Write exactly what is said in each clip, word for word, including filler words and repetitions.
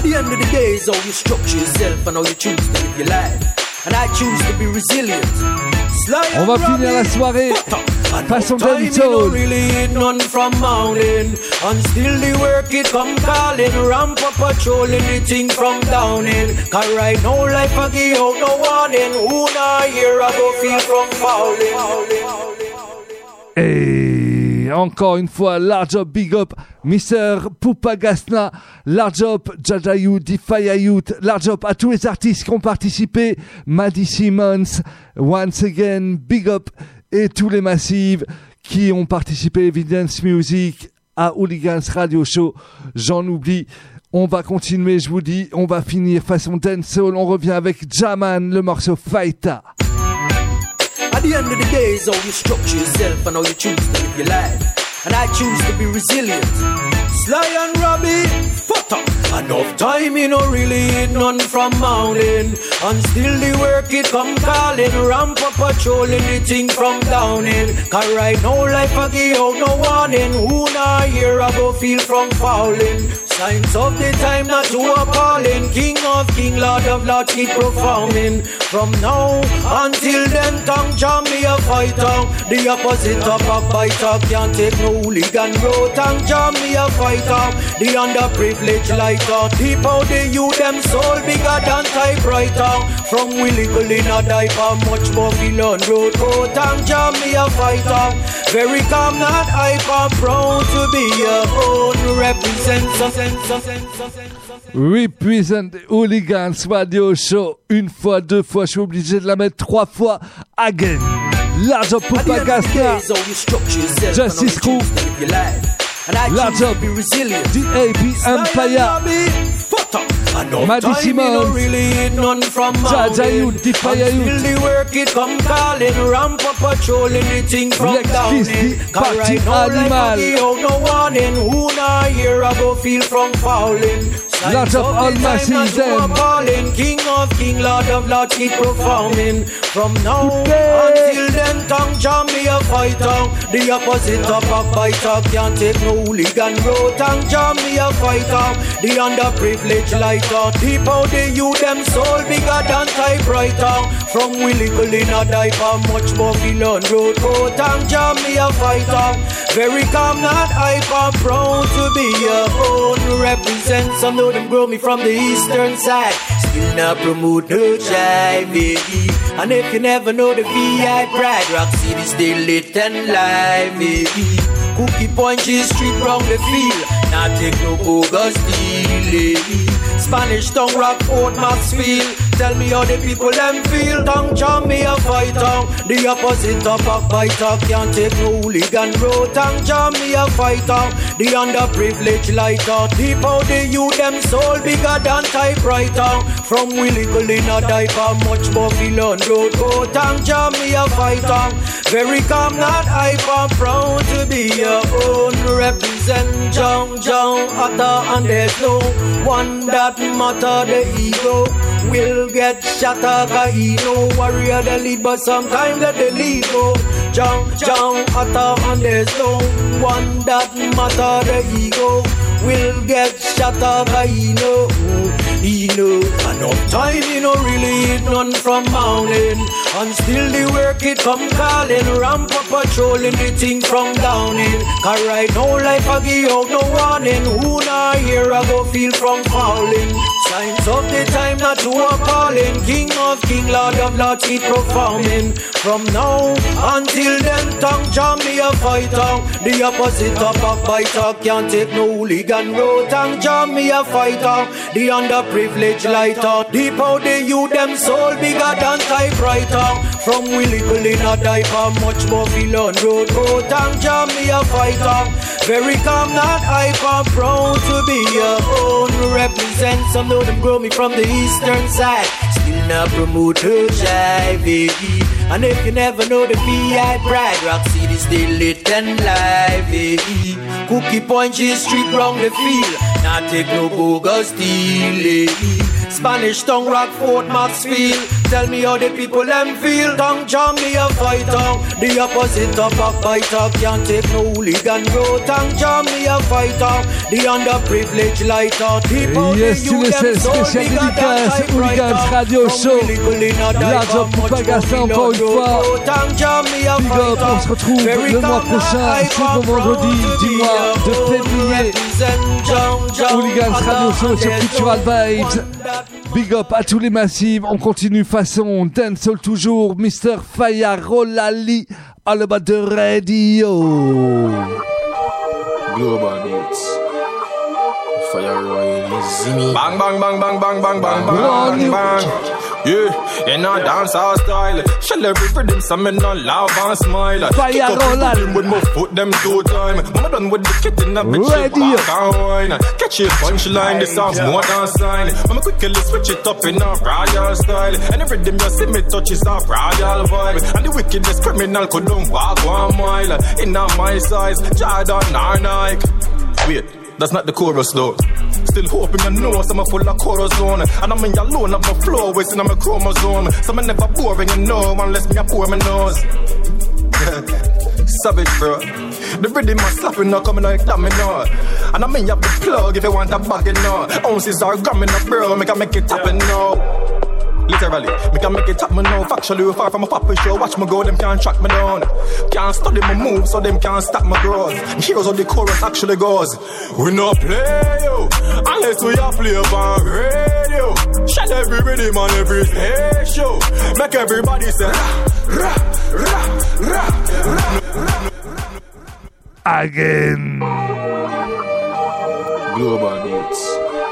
the end of the day, it's how you structure yourself and how you choose to live your life. And I choose to be resilient. On va finir la soirée façon dancehall. Really none from mountain, and still the work it come calling. Ramp up patrolling the thing from down in. Cause right now life I give out no warning. Who not here I go feel from falling. Et encore une fois, large up, big up, mister Poupa Gasna, large up, Jaja Youth, Defy Youth, large up à tous les artistes qui ont participé, Maddie Simmons, once again, big up, et tous les massifs qui ont participé, Evidence Music, à Hooligans Radio Show, j'en oublie. On va continuer, je vous dis, on va finir façon dancehall, on revient avec Jaman, le morceau Fighter. At the end of the day, it's how you structure yourself and how you choose to live your life. And I choose to be resilient. Sly and Robbie, fuck up. Enough time, you know, really hit none from mountain. And still the work it come calling. Ramp up patrolling the thing from down in. Cause right now life I give out no warning. Who not here I go feel from falling. Signs of the time not too appalling. King of king, Lord of lords keep performing. From now until then, tongue jam me a fighter. The opposite of a fighter can't take no hooligan road. Tongue jam me a fighter. The underprivileged lighter. Deep out the youth, them soul bigger than typewriter. From Willie Gull in a diaper, much more feel on road. Oh, tongue jam me a fighter. Very calm, not hyper, proud to be your own representative. Represent Hooligans Radio Show. Une fois, deux fois, je suis obligé de la mettre trois fois. Again. Large up Poupa Gasna. Justice Crew. Large up D A B Empire. Maddie Simmons, Jaja Youth, Defy Youth, the work it come calling, ramp up patrolling the thing from down in. Cause right now life I give out no warning. Who not here I go feel from falling. Lots of all masses them. King of king, Lord of lords keep performing. From now until then, tongue jam me a fighter. The opposite of a fighter can't take no hooligan road. Tongue jam me a fighter. The underprivileged lighter. Deep out the youth, them soul bigger than typewriter. From Willie Gull in a diaper, much more feel on road. Oh, tongue jam me a fighter. Very calm, not hyper, proud to be your own represent. Some know them grow me from the eastern side. Still not promote no jive, baby. And if you never know the V I pride, Rock City still lit and live, baby. Cookie Point, G Street, round the field. Not take no bogus deal, Spanish Town, Rockport, Maxfield. Tell me how the people them feel. Tongue jam me a fighter. The opposite of a fighter can't take no hooligan road. Tongue jam me a fighter. The underprivileged lighter. Deep out the youth, them soul bigger than typewriter. From Willie Gull in a diaper, much more feel on road. Oh, tongue jam me a fighter. Very calm, not hyper, proud to be your own represent. Jump, jump, hotter, and there's no one that matter. The ego will get shattered, cause he no warrior the lead, but sometimes let the lead go. Jump, jump, hotter, and there's no one that matter. The ego will get shattered, cause he know, he know. Enough time, you know, really hit none from mountain. And still the work it come calling. Ramp up patrolling the thing from down in. Cause right now life I give out no warning. Who not here I go feel from falling. Signs of the time not too appalling. King of king, Lord of lords keep performing. From now until then, tongue jam me a fighter. The opposite of a fighter can't take no hooligan road. Tongue jam me a fighter. The underprivileged lighter. Deep out the youth, them soul bigger than typewriter. From Willie Gull in a diaper, much more feel on road. Oh, tongue jam me a fighter. Very calm, not hyper, proud to be your own represent. Some know them grow me from the eastern side. Still not promote her jive, baby. And if you never know the V I pride, Rock City still lit and live, baby. Cookie Point, G Street, round the field. Not take no bogus deal. Spanish tongue, Rockford, Maxfield. Tell me how the people them feel. Tongue jam me a fighter. The opposite of backbiter. Can't take no hooligan road. Tongue jam me a fighter. The underprivileged lighter. Yes, tu le sais, spécial dédicace, Hooligans Radio Show. Large Poupa Gaston encore une fois. Big up, on se retrouve le mois prochain, c'est le vendredi du mois de février. Hooligans Radio Show sur Cultural Vibes. Big up à tous les massifs, on continue façon dancehall toujours, mister Fayarolali, all about the radio. Global Beats. Fayarolali. Bang bang bang bang bang bang bang bang bang. Yeah, in a dancehall style. Shell every rhythm, some men not laugh and smile. Fayarolali. With my foot them two time. I'm done with the kitten, I'm radio. Catch a punchline, this song's more than sign. I'ma quickly switch it up in a royal style. And every rhythm you see me touch is a royal vibe. And the wickedest criminal couldn't walk one mile. In a my size, Jordan or Nike. Wait, that's not the chorus though. Still hoping you know some are full of chorus zone. And I'm in your alone of my flow, wasting on my chromosome. Some are never boring, you know, unless me a pour my nose. Savage, bro. The rhythm is slapping now, coming like domino. And I mean, you have the plug if you want a bag, you know. Ounces are coming up, bro, make I make it happen now. Literally, me can make it happen now. Factually, far from a poppy show. Watch me go, them can't track me down. Can't study my moves, so them can't stop my growth. Here's how the chorus actually goes. We no play you, unless we are play on radio. Shut every rhythm on every stage show. Make everybody say ra, ra, ra, ra, ra. Again. Global Beats.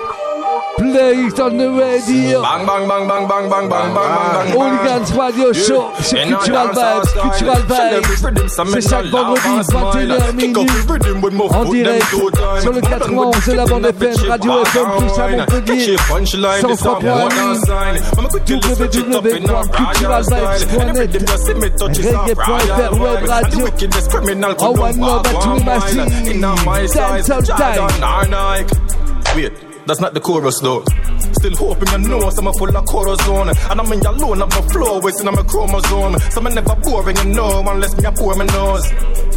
Play it on the radio. Bang bang bang bang bang bang bang bang. Hooligans Radio Show sur Cultural Vibes. Cultural Vibes, c'est chaque vendredi vingt et une heures minuit en direct sur le quatre-vingt-onze de la bande F M, Radio F M plus à Montpellier, cent trois point huit, w w w point cultural vibes point net, reggae point f r, web radio. Oh, one love à tous les massifs. Dancehall time. Wait, that's not the chorus though. Still hoping you know some are full of chorus zone. And I'm in your alone of my flow, wasting on my chromosome. Some are never boring, you know, unless me a pour my nose.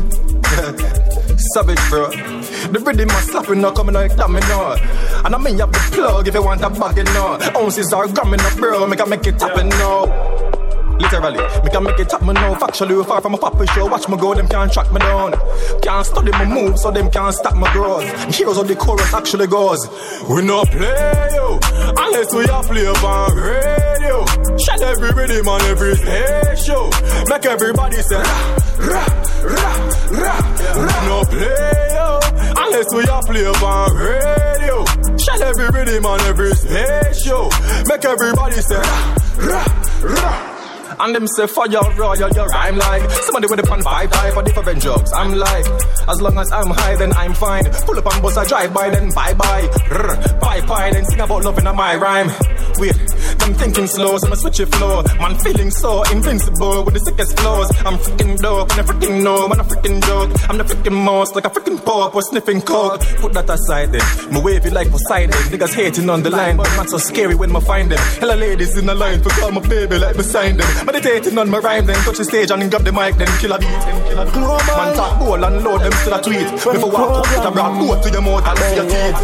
Savage, bro. The rhythm is slapping now, coming like domino. And I mean, you have the plug if you want a bag, you know. Ounces are coming up, bro, make I make it happen now. Literally, me can make it happen now. Factually, far from a poppy show. Watch me go, them can't track me down. Can't study my moves, so them can't stop my growth. Here's how the chorus actually goes. We no play you, unless we are play on radio. Shut every rhythm on every stage show. Make everybody say ra, ra, ra, ra. We no play you, unless we are play on radio. Shut every rhythm on every stage show. Make everybody say ra, ra, ra. And them say fire royal, you rhyme like somebody with a pan five five for different jokes. I'm like, as long as I'm high, then I'm fine. Pull up and bus, I drive by, then bye bye. Rrr, bye bye, then sing about love in my rhyme. Wait, them thinking slow, so I switch it flow. Man feeling so invincible with the sickest flows. I'm freaking dope, and I freaking know when I freaking joke. I'm the freaking most, like a freaking pop or sniffing coke. Put that aside then, my wavy like Poseidon. Niggas hating on the line, but not so scary when I find them. Hella ladies in the line for call my baby like beside them. Meditating on my rhyme, then touch the stage and grab the mic, then kill a beat. Man talk bold and load them still a tweet. Before walk up, put a broad boat to your mouth and see your teeth.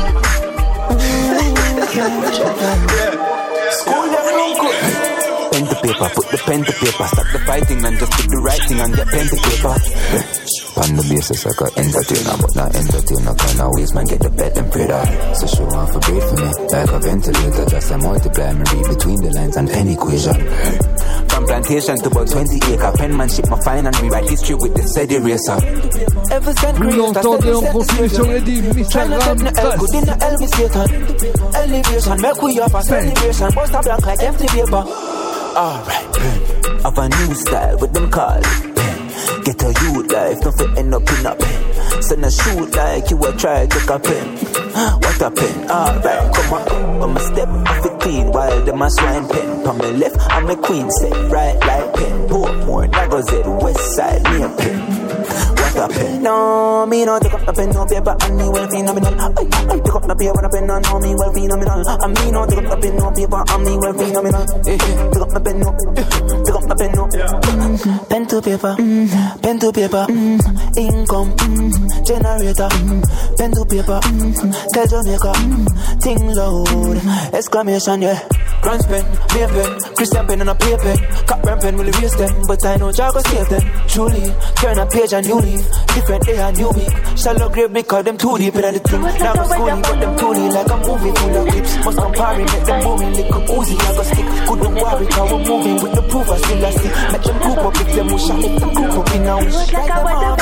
Yeah. School never know good. Pen to paper, put the pen to paper. Stop the fighting and just do the right thing and get pen to paper. On the basis like a entertainer, but not entertainer. Can always man get the bed and pray that. So show off a break for me, like a ventilator. Just a multiply me read between the lines and pen equation. From plantation to about twenty acre, penmanship my fine and rewrite history with the said eraser. Plus l'entendez, on continue sur les dix, mister Ram Good in the elevation, elevation, make we up a celebration, bust a black like empty paper. Alright, of a new style with them call it pen. Get a youth life, nothing end up in a pen. Send a shoot like you a try take a pen. What a pen, alright, come on. I'ma step off the clean while them a swine pen. On my left, I'm a queen set, right like pen. Portmore, Nagos, west side, near pen. up the pen. No, me no take up the pen, no paper, and me well phenomenal. I, I pick up the paper and the pen, and know me well phenomenal. And me no take up the pen, no paper, and me well phenomenal. Pick up the pen, no, pick up the pen, no. Mm-hmm. Pen to paper, mm-hmm. pen to paper, mm-hmm. income, mm-hmm. generator, mm-hmm. pen to paper, mm-hmm. tell Jamaica, mm-hmm. ting loud, exclamation, yeah. Grunge pen, beer pen, Christian pen and a paper pen. Cap brand pen will erase them, but I know Jah go save them. Truly, turn a page and you leave. Different day and new week. Shallow grave because them too deep in the thing. Now go schooling, but them too deep like a movie full of clips. Must compare it, make them moving like a Uzi. I go stick, good don't worry, cause we're moving with the proof I still I see. Make them group up, if them wish I make them group up in a wish. Like them all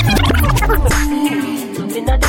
in the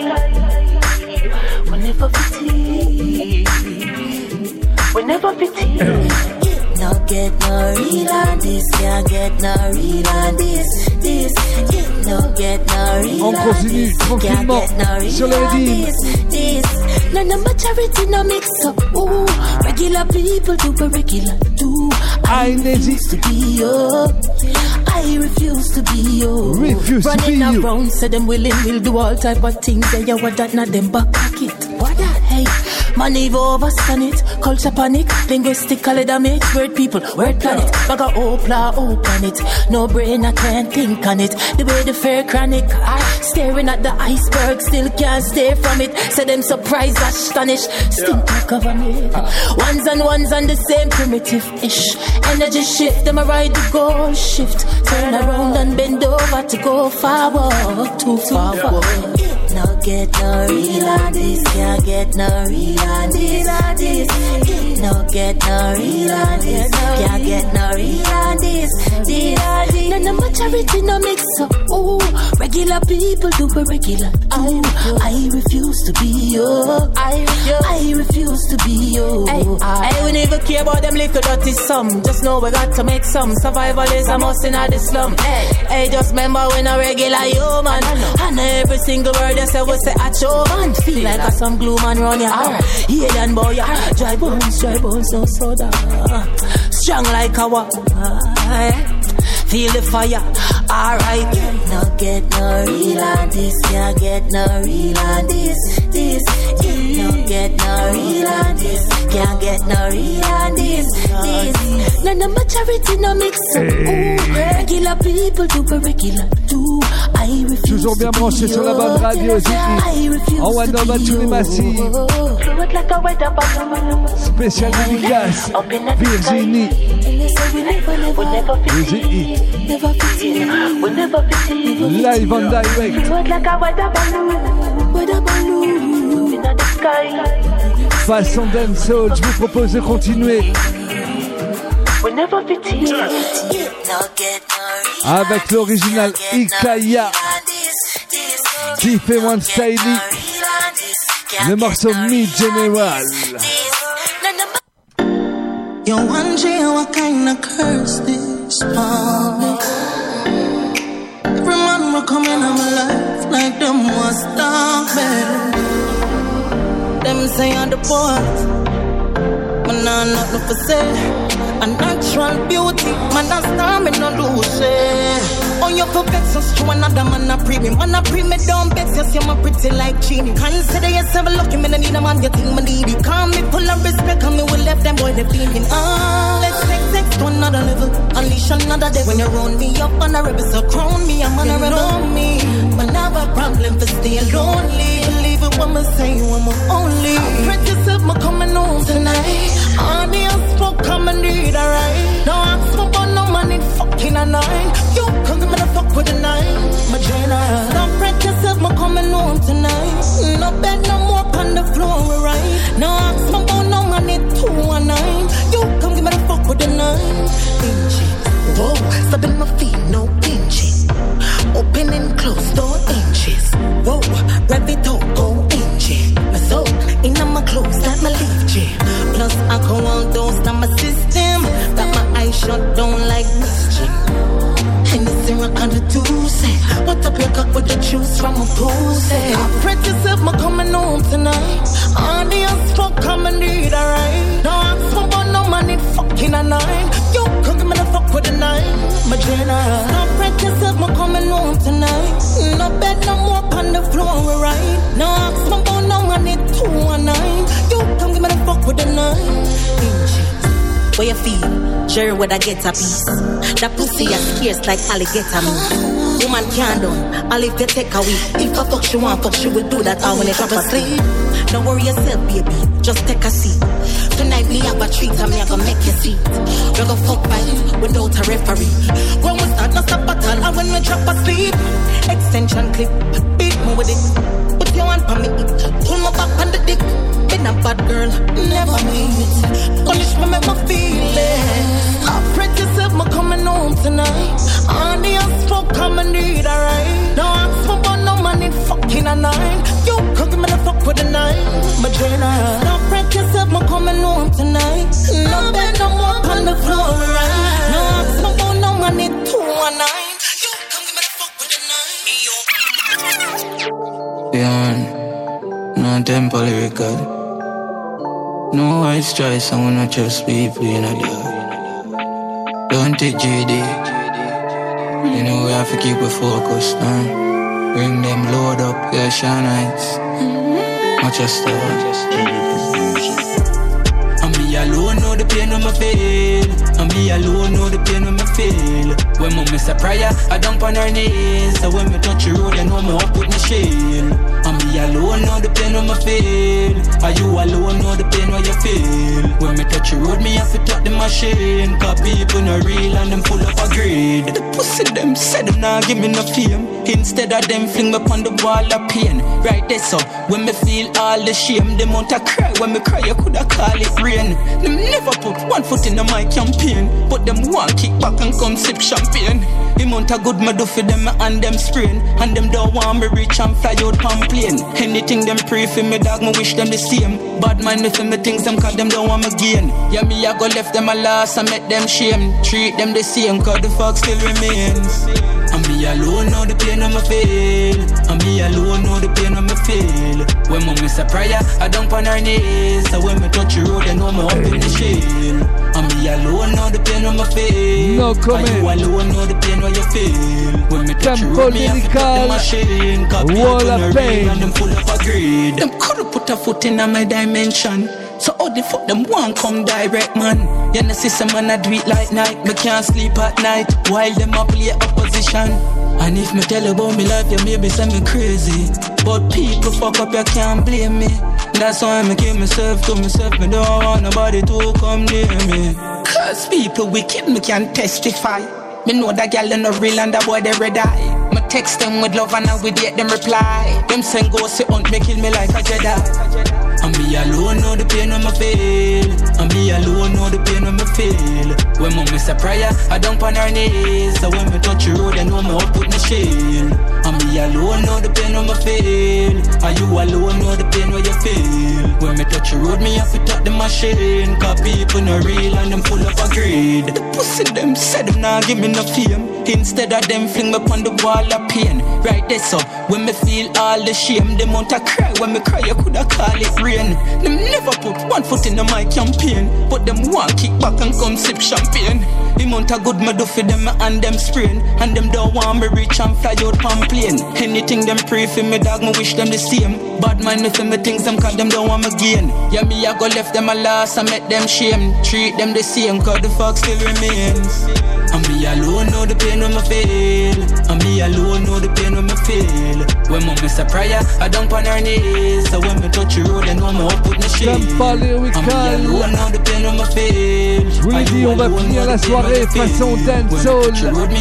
sky, whenever fatigue. Whenever pity, no get no real on this, can't get no real on this, this, no get no real on this, can't get no real on this, this. None of my charity no mix up, ooh. Regular people do what regular do. I refuse to be you. I refuse to be you. Refuse Running to be you. around, say them willing, will do all type of things. Say you what that, not them back pocket. What that? Hey, money overstand it. Culture panic, linguistically damage. Word people, word planet. Bag of opla, open it. No brain, I can't think on it. The way the fair chronic, I staring at the iceberg, still can't stay from it. Say them surprised, astonished. Stink like a vomit. Ones and ones on the same primitive-ish. Energy shift, them a ride the goal shift. Turn around and bend over to go forward, too forward. No get no real on this, can't get no real on this, this. No get no real on this, can't get no real on this, this. None of my charity no mix up, ooh. Regular people do what regular do. I refuse to be you. I, I refuse to be you. I will never care about them little dirty some. Just know we got to make some. Survival is a must in the slum. Hey, just remember when a regular human, and every single word you say we say at your man. Feel like a some glue man run your heart. Yeah, then boy, yeah. Dry bones, dry bones, no soda. Strong like a wall. Feel the fire, alright. No get no real on this, can't get no real on this, this. No get no real on this, can't get no real on this, this. None of my charity no mix up, ooh. Regular people do what regular do. I refuse Toujours bien branché sur la bonne radio, Ziggy. En one over tous les massifs. Spécial dédicace, Virginie. Virginie. Live on direct. Façon dancehall, je vous propose de continuer avec l'original Ikaya, Tiff et One Styly, le morceau Mid-General. You're wondering what kind of curse this public. Every man will come in my life like them was dark, baby. Them say I'm the boy, but nah, nothing for say. A natural beauty, man, that's time me no lose it. On your perfection, to another man, I pre me. Man, I pre me, don't bet you see my pretty like Genie. Consider yourself lucky, man, I need a man, you think me need it. Call me full of respect, and me will left them boy, they feeling. Ah, let's take sex to another level. Unleash another day when you round me up on a rebel, so crown me, I'm on a rebel. You know me, but I have a problem for staying lonely. Believe it when I say you, I'm only. I pray yourself, me coming home tonight. On the unspoke, come and read, alright. No ask for but no money, fucking a nine. You come give me the fuck with the nine, my general. Don't fret yourself, me coming home tonight. No bed, no more on the floor, right. No ask for but no money, two and nine. You come give me the fuck with the nine. Inches, whoa, stopping my feet, no inches. Open and close, door inches. Whoa, grab it up, go inches. My soul, in my clothes, that my leaf gym. Plus alcohol, don't stop my system. Got my eyes shut down like mischief. And the syrup on the juice. What up your cock with the juice from a pussy? I pray yourself, me coming home tonight. On the unspoke, come and read, alright. No ask for but no money, fucking a nine. You could give me the fuck with a nine, my general. I pray yourself, me coming home tonight. No ask me about no money, two and nine. You come give me the fuck with the nine. Where you feel? Jerry, would I get a piece? That pussy is scarce like alligator meat. Woman can't done, I'll if you take a week. If I fuck she want, fuck she will do that all when it drop asleep. Don't worry yourself, baby, just take a seat. Tonight we have a treat and me I gonna make you see. We gonna fuck by without a referee. When we start, no stop battle, and when we drop asleep. Extension clip, beat me with it. Put your hand on me, pull my back on the dick. Been a bad girl, never made it. Punish me, make me feel it. Afraid yourself, me coming home tonight. On the stroke, come and need a ride. Don't ask me about no money, fucking a nine. You could give me the fuck with a nine, my general. Don't break yourself, me coming home tonight. No bed, no more on the floor, right? No ask me about no money, two and nine. You come give me the fuck with a nine. Beyond, no temple record. No white choice, I wanna just be playing a day. Don't take J D. You know we have to keep it focused, man. Bring them load up, yeah, shine nights. Not just that. And me alone know the pain of my feel. And me alone know the pain of my feel. When mom miss a prayer, I dump on her knees. So when me touch the road, I know me up with my shield. And me alone know the pain of my feel. Are you alone know the pain what you feel? When me touch the road, me have to touch the machine. Cause people not real and them full of a greed. The pussy them said them nah give me no fame. Instead of them fling me upon the wall of pain. Right there so, when me feel all the shame, them want to cry. When me cry, you coulda call it rain. Them never put one foot in my campaign, but them want kick back and come sip champagne. The amount of good me do for them and them sprain. And them don't want me reach and fly out pan plane. Anything them pray for me dog, me wish them the same. Bad mind me for me things them cause them don't want me gain. Yeah me I go left them a loss and make them shame. Treat them the same cause the fuck still remains. And me alone know the pain of my feel. And me alone know the pain of my feel. When mom miss a prayer, I dump on her knees. So when me touch the road, I know me up in the shield. And me alone know the pain of my feel. No comment. And you alone know the pain of you feel. When me touch the road, me have to put the machine. Cause people not real and them full of a greed. Them could've put a foot in my dimension. So how the fuck them want come direct, man? You know see some man a do it like night. Me can't sleep at night while them a play opposition. And if me tell you about me life, you maybe say me crazy. But people fuck up, you can't blame me. That's why I keep myself to myself. Me don't want nobody to come near me. Cause people wicked, me can testify. Me know that girl in the real and that boy they red eye. Me text them with love and I with yet them reply. Them send go say hunt me kill me like a Jedi. And me alone know the pain of my feel. And me alone know the pain of my feel. When mom miss a prayer, I dump on her knees. So when me touch the road, I know me up with my shield. And me alone know the pain of my feel. And you alone know the pain what you feel. When me touch the road, me have to touch the machine. Cause people not real and them full of a greed. The pussy them said them nah give me no fame. Instead of them fling me upon the wall of pain. Right there so, when me feel all the shame, them want to cry. When me cry, you coulda call it rain. Them never put one foot in my campaign, but them want kick back and come sip champagne. The amount of good me do for them and them sprain. And them don't want me reach and fly out pan plane. Anything them pray for me dog, me wish them the same. Bad mind me for me things them cause them don't want me gain. Yeah me I go left them a loss and make them shame. Treat them the same cause the fuck still remains. And me alone know the pain of my feel. And me alone know the pain of my feel. When mom miss a prayer, I dump on her knees. So when me touch the road, I know me up with my shield. And me alone know the pain of my feel. Je vous l'ai dit, on va finir la soirée façon dancehall.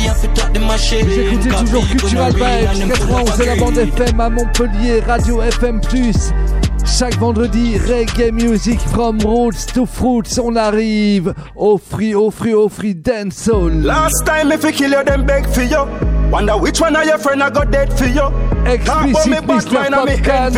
Vous écoutez toujours Cultural Vibes quatre-vingt-onze et la bande F M à Montpellier, Radio F M plus. Chaque vendredi, reggae music from roots to fruits. On arrive au free, au free, au free dancehall. Last time if you kill you, them beg for you. Wonder which one of your friend I got dead for you. Explicit mister Popcan.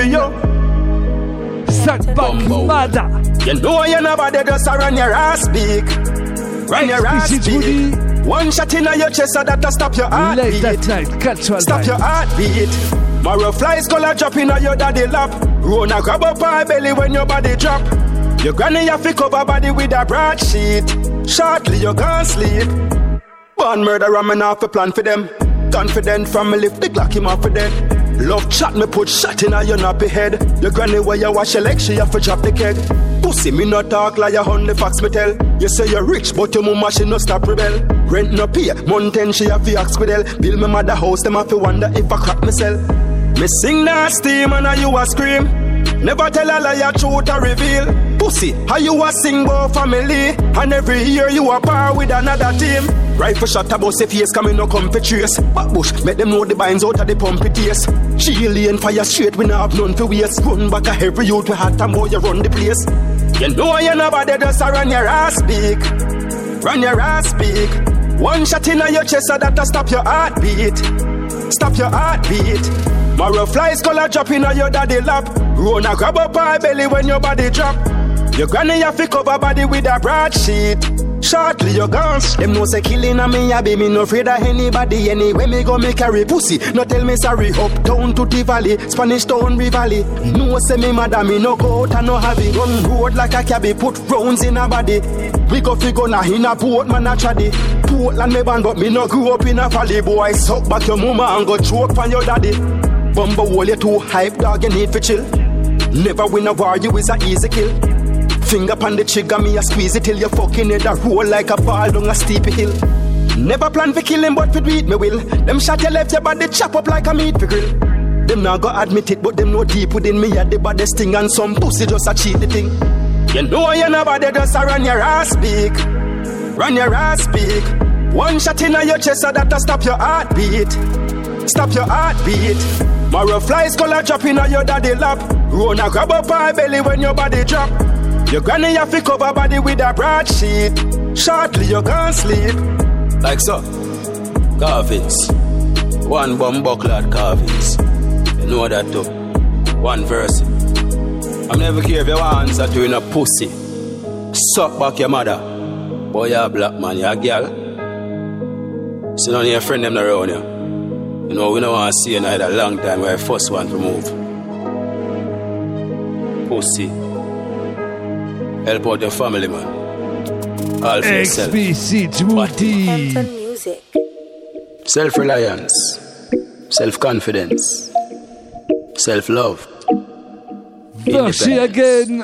Sackback Mada. You know you're nobody just run your ass big. Run your ass big. One shot in your chest so that'll stop your heartbeat. Late that night, cultural Stop your heartbeat. Marrow flies color drop in your daddy lap. Rona grab up her belly when your body drop. Your granny have to cover body with a broadsheet. Shortly you can't sleep. Born murderer man off a plan for them. Confident from me lift the Glock him off for dead. Love chat me put shot in a your nappy head. Your granny where you wash your legs, she have to drop the keg. Pussy me not talk like a honey facts me tell. You say you're rich, but your mama she no stop rebel. Rent no pay, mountain she have to ask squidel. Build me mother house, them have to wonder if I crack myself. Me sing nasty man and you a scream. Never tell a lie, truth or reveal. Pussy, how you a sing about family? And every year you a par with another team. Rifle shot about say face coming no come for trace. Back bush, make them know the binds out of the pumpy taste. Chili and fire straight, we not have none for waste. Run back a every youth we had time boy you run the place. You know you nobody just a run your ass big. Run your ass big. One shot in your chest so that'll stop your heartbeat. Stop your heartbeat. Marrow flies color drop in your daddy lap. Run a grab up her belly when your body drop. Your granny have to cover body with a broadsheet. Shortly your guns. Them no say killing a me a be me no afraid of anybody. Anyway me go me carry pussy. No tell me sorry. Up down to the valley, Spanish town Valley. No say me mother me no go out and no have it. Run road like a cabby, put rounds in a body. We go figure na in a port man a traddy. Portland me born but me no grew up in a valley. Boy suck back your mama and go choke from your daddy. Bumble wall you too hype dog you need for chill. Never win a war you is a easy kill. Finger pan the trigger, me a squeeze it till you fucking head a roll like a ball down a steep hill. Never plan for kill him, but for do it me will. Them shot your left, your body chop up like a meat for grill. Them not go admit it, but them know deep within me at the baddest thing, and some pussy just a cheat the thing. You know you nobody just a run your ass big. Run your ass big. One shot in your chest so that'll stop your heartbeat. Stop your heartbeat. Marrow flies color drop in your daddy lap. Run a grab up her belly when your body drop. Your granny have to cover body with a broadsheet. Shortly you can't sleep. Like so. Carvings. One bomb buckler carvings. You know that too. One verse. I'm never care if you want answer to in a pussy. Suck back your mother. Boy, you're a black man, you're a girl. So none of your friend them around you. You know, we don't want to see you in a long time where I first want to move. Pussy. Help out your family, man. All for yourself. Explicit Music. Self-reliance. Self-confidence. Self-love. Versi again.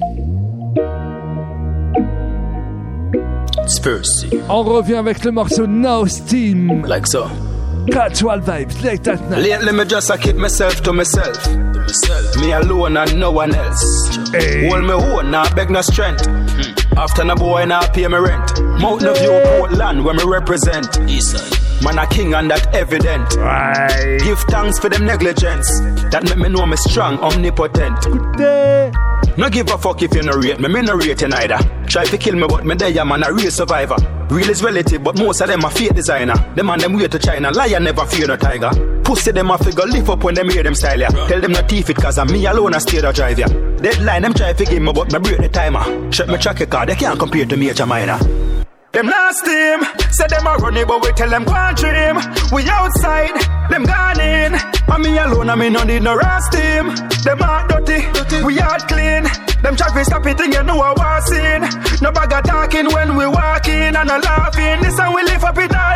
Spurcy. On revient avec le morceau No Steam. Like so. Casual vibes, like that now. Lately me just a keep myself to myself. To myself. Me alone and no one else. Hey. Hold me own, nah beg no strength. Hmm. After no boy, nah pay me rent. Mountain View, Portland, where me represent. Eastside. Man a king and that evident. Right. Give thanks for them negligence. That make me know me strong, omnipotent. Good day. No give a fuck if you no rate me, me no rate you neither. Try to kill me but me there, man a real survivor. Real is relative but most of them a fake designer. Them and them way to China, lion never fear no tiger. Pussy them a figure lift up when them hear them style ya. Tell them no thief it cause I'm me alone a stay to drive ya. Deadline them try to give me but me break the timer. Shut me track car, they can't compare to major minor. Them last team, say them a running but we tell them go and dream. We outside, them gone in. And me alone and me no need no rest team. Them are dirty, dirty. We are clean. Them try to stop it and you know what we're seeing. No bag of talking when we walking and no laughing. This and we live up it all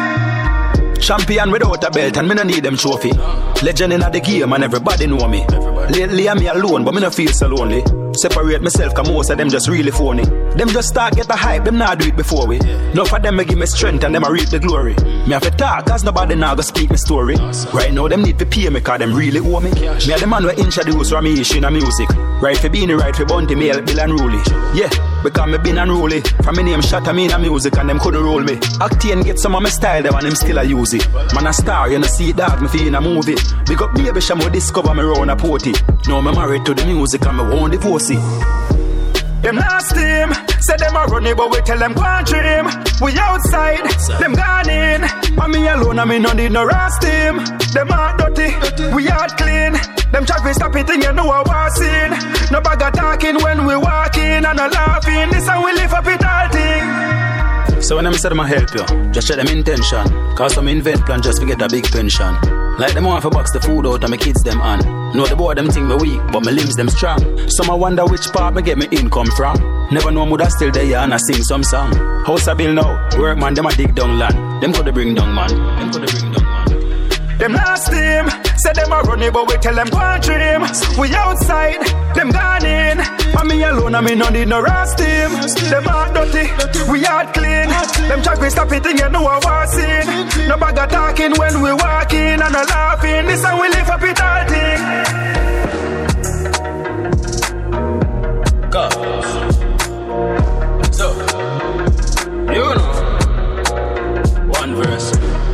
thing. Champion without a belt and me no need them trophy. Legend in the game and everybody know me. Lately I'm me alone but me no feel so lonely. Separate myself cause most of them just really phony. Them just start get the hype, them not do it before we. None of them may give me strength and them a reap the glory. Me have to talk cause nobody now go speak me story. Right now them need to pay me cause them really owe me. Me are the man who introduce from me issue in music. Right for being right for bounty me help Bill unruly. Yeah, because me been unruly. From me name shot me in music and them couldn't roll me. Acting get some of my style them and them still a use it. Man a star, you know see that me feel in a movie. Big up baby sham will discover me round a potty. Now me married to the music and me won't divorce it. Them last team, say them a running but we tell them go and dream. We outside, outside. Them gone in. And me alone and me no need no rest team. Them are dirty, dirty. We are clean. Them try to stop it and you know what we're seeing. No bag of talking when we walking and no laughing. This and we live up it all thing. So when them say them a help you, just check them intention. Cause some invent plan just to get a big pension. Like them want to box the food out and my kids them on. Know the boy them think me weak, but my limbs them strong. Some I wonder which part me get me income from. Never know mother still there and I sing some song. House I build now, work man them a dig down land. Them coulda bring down man, them coulda bring down man. Them last team, say them a running, but we tell them go and dream. We outside, them gone in. And me alone, and me no need no rest team. Them hard dirty, we hard clean. Them jack we stop it, you know what we're seeing. No bag of talking when we walking and no laughing. This how we live up it all thing. Go. So, you know, one verse.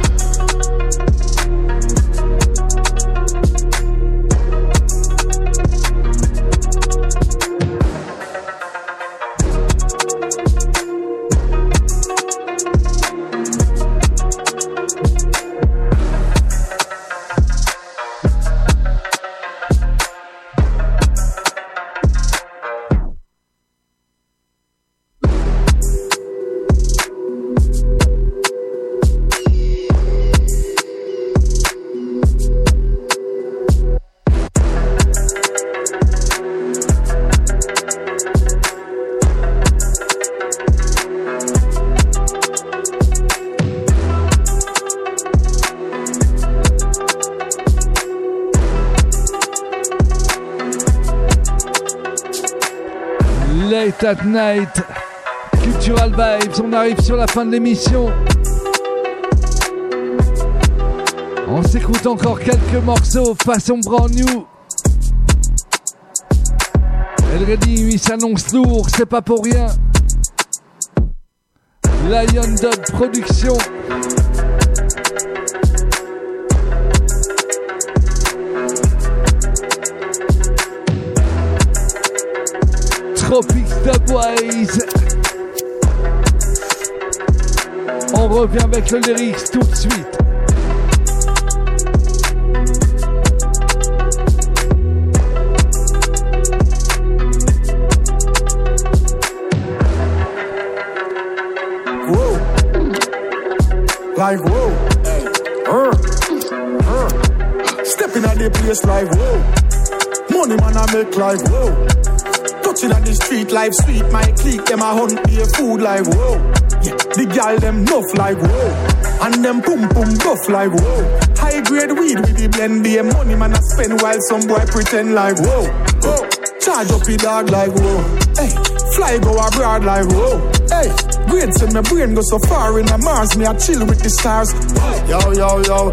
Late at Night, Cultural Vibes, on arrive sur la fin de l'émission. On s'écoute encore quelques morceaux façon brand new. El Ready, il s'annonce lourd, c'est pas pour rien. Lion Dog Production. Tropic Dubwise. On revient avec le lyrics tout de suite. Whoa. Like whoa. Uh, uh. Stepping at the place like whoa. Money man I make like whoa. Touching on the street life sweet, my clique them a hunt their food like whoa. Yeah, the gal them nuff like whoa, and them pum pum buff like whoa. High grade weed with the blend, the money man a spend while some boy pretend like whoa. Whoa, charge up the dog like whoa. Hey, fly go abroad like whoa. Hey, grades in my brain go so far in the Mars, me a chill with the stars. Yo yo yo,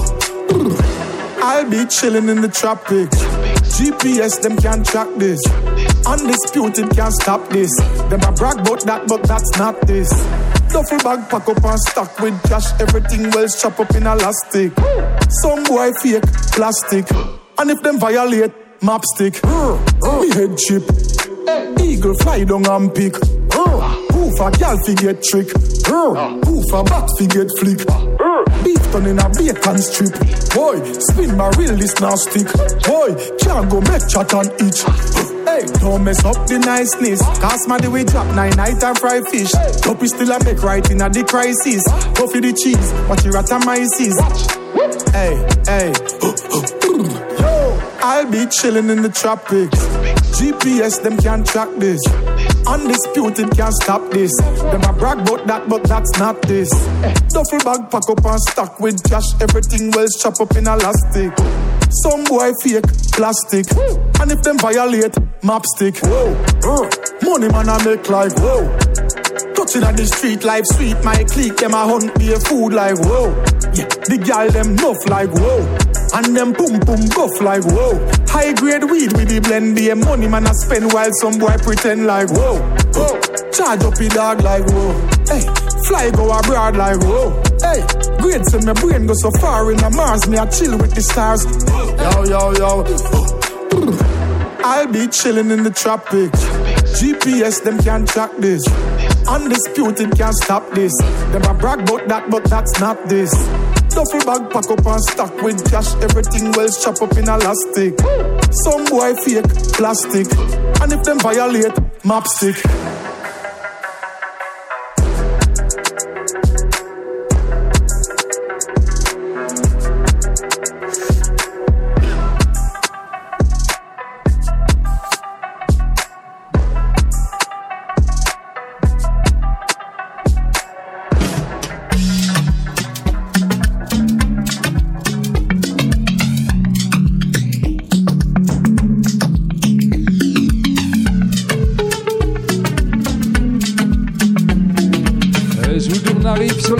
I'll be chilling in the tropics. G P S them can't track this. Undisputed can't stop this. Them a brag about that, but that's not this. Duffel bag pack up and stock with cash. Everything well strap up in elastic. Some boy fake plastic. And if them violate, map stick. Me head chip. Eagle fly down and pick. Poof a gal fi get trick. Poof a bat fi get flick. Beef done in a bacon strip. Boy, spin my reel this now stick. Boy, can't go make chat and itch. Hey, don't mess up the niceness. Cause my the way drop nine night and fry fish. Toppy still a make right in a the crisis. Go for the cheese, watch your atomizes. Hey, hey. Yo, I'll be chilling in the tropics. G P S them can't track this. Undisputed can't stop this. Them a brag about that, but that's not this. Duffel bag pack up and stock with cash. Everything well strap up in elastic. Some boy fake plastic. And if them violate, map stick. Whoa, uh, money man I make like whoa. Touching on the street life sweet, my clique them a hunt their food like whoa. Yeah, the gal them nuff like whoa, and them pum pum buff like whoa. High grade weed with the blend, the money man I spend while some boy pretend like whoa. Whoa, charge up the dog like whoa. Hey, fly go abroad like whoa. Hey, grades in my brain go so far in the Mars, me I chill with the stars. Yo yo yo, I'll be chilling in the tropics. G P S them can't track this. Undisputed can't stop this. Them a brag about that, but that's not this. Duffel bag pack up and stock with cash. Everything well strap up in elastic. Some boy fake plastic. And if them violate, map stick.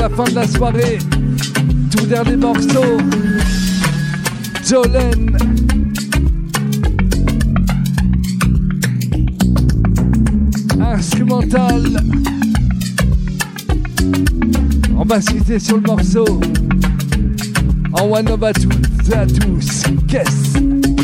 la fin de la soirée. Tout dernier morceau. Jolene. Instrumental. On va citer sur le morceau. En one over tous à tous. Qu'est-ce?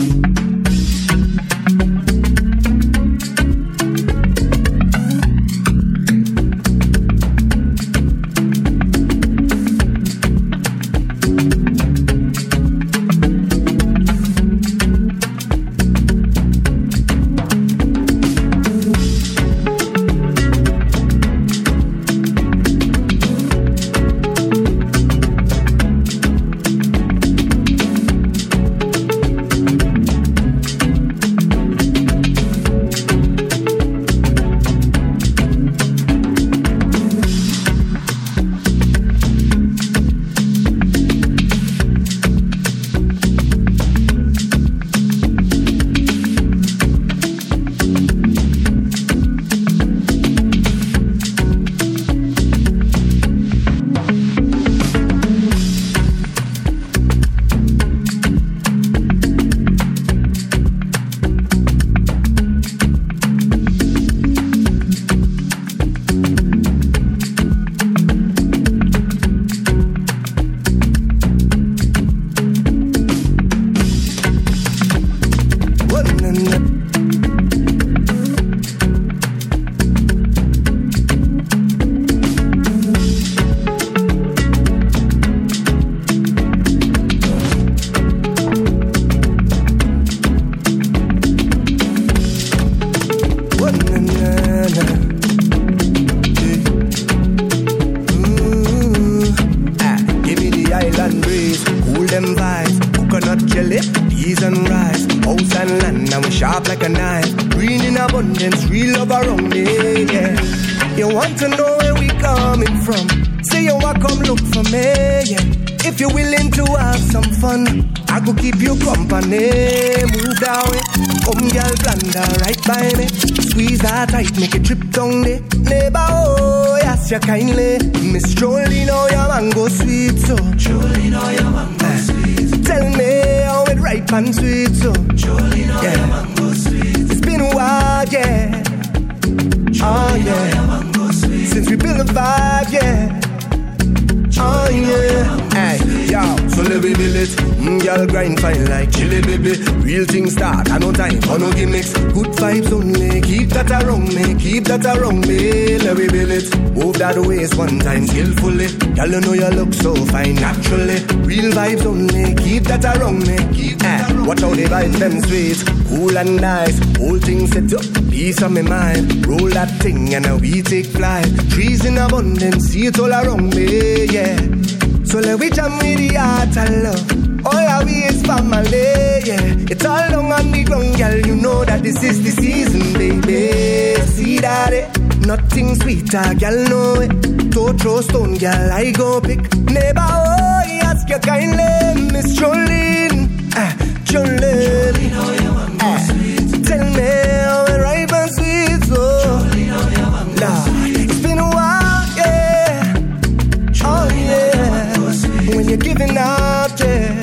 Kindly, Miss Jolene, oh your mango sweet so. Jolene, oh your mango sweet. Tell me how it ripe and sweet so. Jolene, oh yeah. Your mango sweet. It's been a while, yeah. Jolene, oh yeah. Oh, your mango sweet. Since we built a vibe, yeah. Jolene, oh yeah. Hey, yo, so let me build it. Mm, y'all grind fine like chili, baby. Real things start, I no time for no gimmicks. Good vibes only, keep that around me, keep that around me. Let me build it. Move that waist one time skillfully. Y'all you know you look so fine naturally. Real vibes only, keep that around me. Keep that around watch how the vibes them sweet, cool and nice. Whole thing set up, peace on my mind. Roll that thing and now we take flight. Trees in abundance, see it all around me, yeah. So let we jam with the heart and love. All our we is family, yeah. It's all long on the ground, girl. You know that this is the season, baby. See that it? Nothing sweeter, girl, know it. Don't throw stone, girl, I go pick. Neighbor, oh, he ask you kindly. Miss Jolene, ah, Jolene, Jolene oh, ah, sweet. Tell me how it ripe and sweet, so Jolene, oh, nah, it's been a while, yeah. Jolene, oh, yeah. Oh, when you're giving up, yeah.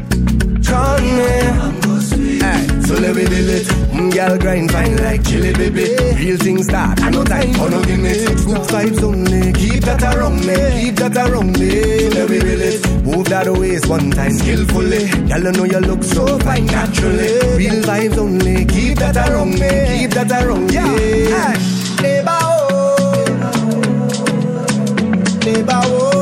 Come here. Ay, so let me build it. Mm, girl grind fine like chili, baby. Real things start, I no time for no gimmicks. Good vibes only, keep that around me, keep that around me. Let me build it. Move that waist one time skillfully. Girl, you know you look so fine naturally. Real vibes only, keep that around me, keep that around me. Yeah, neighbor, oh, neighbor, oh.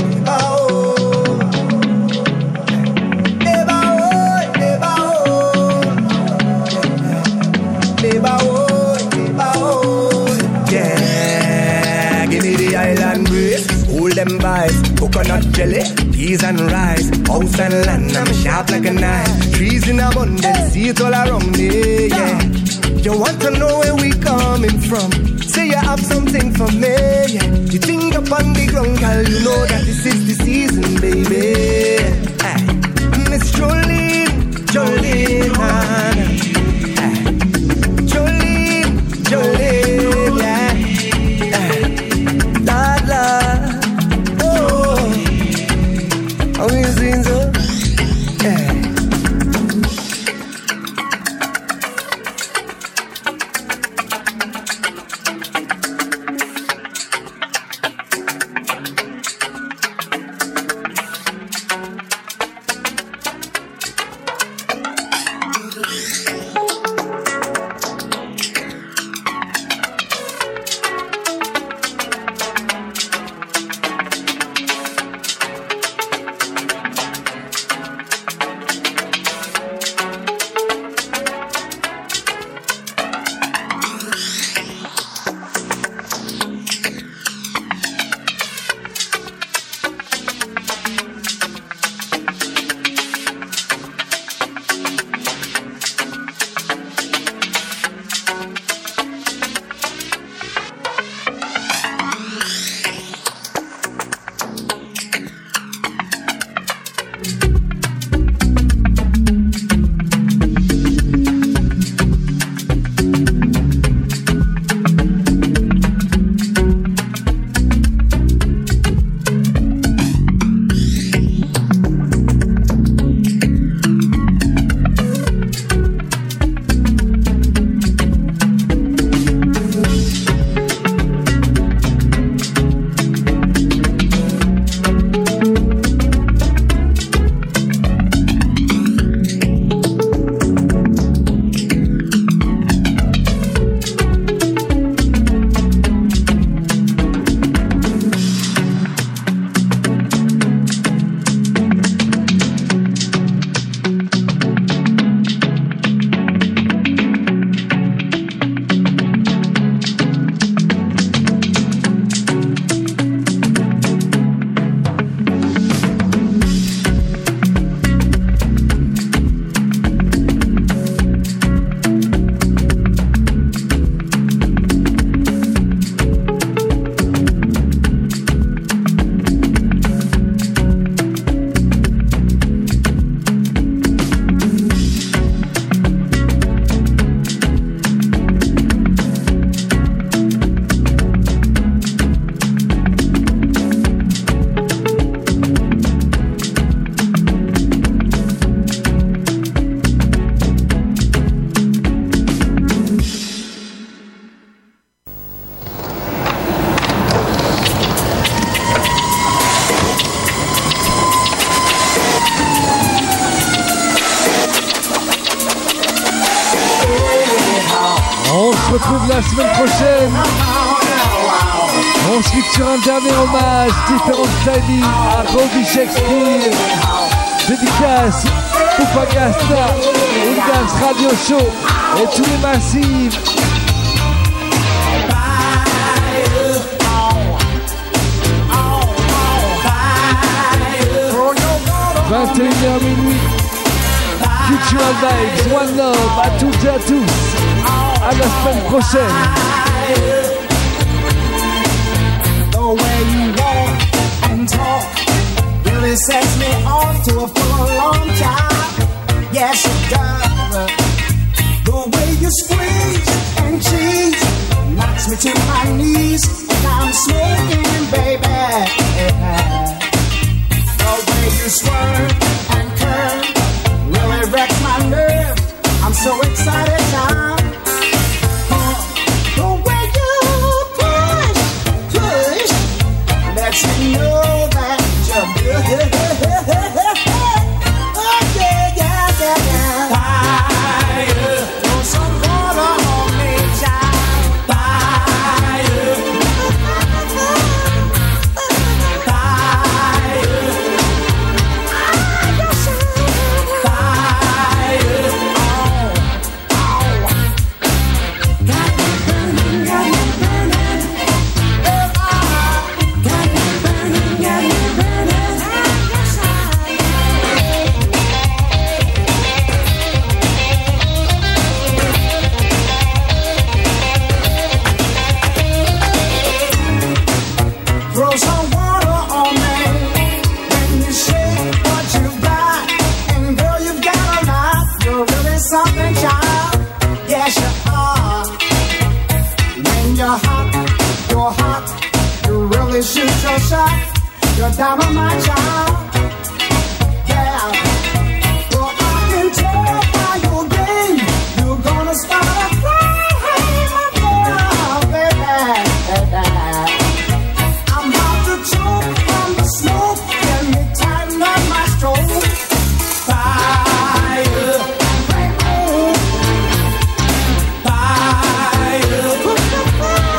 Them vibes, coconut jelly, peas and rice, house and land, I'm sharp like a knife. Trees in abundance, see it all around me, yeah. You want to know where we coming from? Say you have something for me, yeah. You think up on the ground, girl, you know that this is the season, baby. Ay. Miss Jolene, Jolene, ay. Jolene, Jolene, yeah. Ay. Lord, Lord. retrouve la semaine prochaine. On se quitte sur un dernier hommage, différent styling à Robbie Shakespeare. Dédicace, Poupa Gasna, Hooligans Radio Show et tous les massifs. vingt et une heures minuit. Cultural Vibes, One Love, à toutes et à tous. À la semaine prochaine. The way you walk and talk really sets me on to a full long time. Yes, it does. The way you squeeze and cheese knocks me to my knees, and I'm smoking, baby. The way you swerve and curve really wrecks my nerve. I'm so excited now. Uh, the way you push, push, lets me know that you're good. Oh yeah, yeah, yeah, yeah. Fire, throw some water on me, child. Fire, fire. Throw some water on me when you shake what you got. And girl, you've got a lot. You're really something, child. Yes, you are. When you're hot, you're hot. You really shoot your shot. You're dynamite, child. Yeah. Well, I can tell by your game you're gonna start a flame, my girl, baby. I'm about to choke from the smoke. Let me tighten up my stroke. Fire, bring on. Fire, put the fire.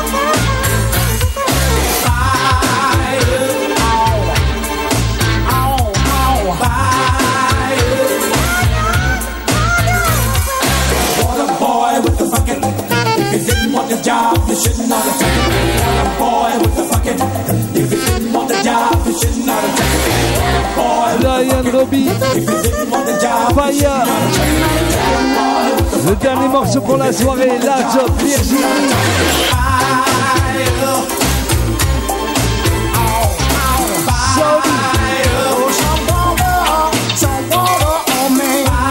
Fire, oh, oh, oh, fire. Water boy with the bucket. If you didn't want the job, you shouldn't have taken it. Water boy with the bucket. If you didn't want the job, you shouldn't have taken it. Water boy with the Lion Robbie, If you didn't want the job, Fire. Le dernier morceau pour la soirée, la Job Virginie. Saudi. throw some water, some water on me.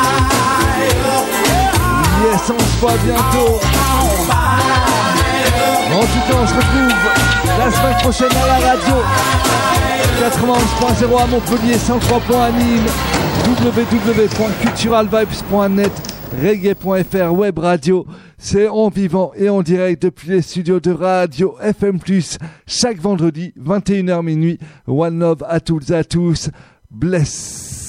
Yes, on se voit bientôt. En tout cas, on se retrouve la semaine prochaine à la radio. quatre-vingt-onze point zéro à Montpellier, cent trois point à Nîmes, w w w point cultural vibes point net, reggae point f r, web radio. C'est en vivant et en direct depuis les studios de radio F M plus, chaque vendredi, vingt et une heures minuit. One love à toutes et à tous. Bless.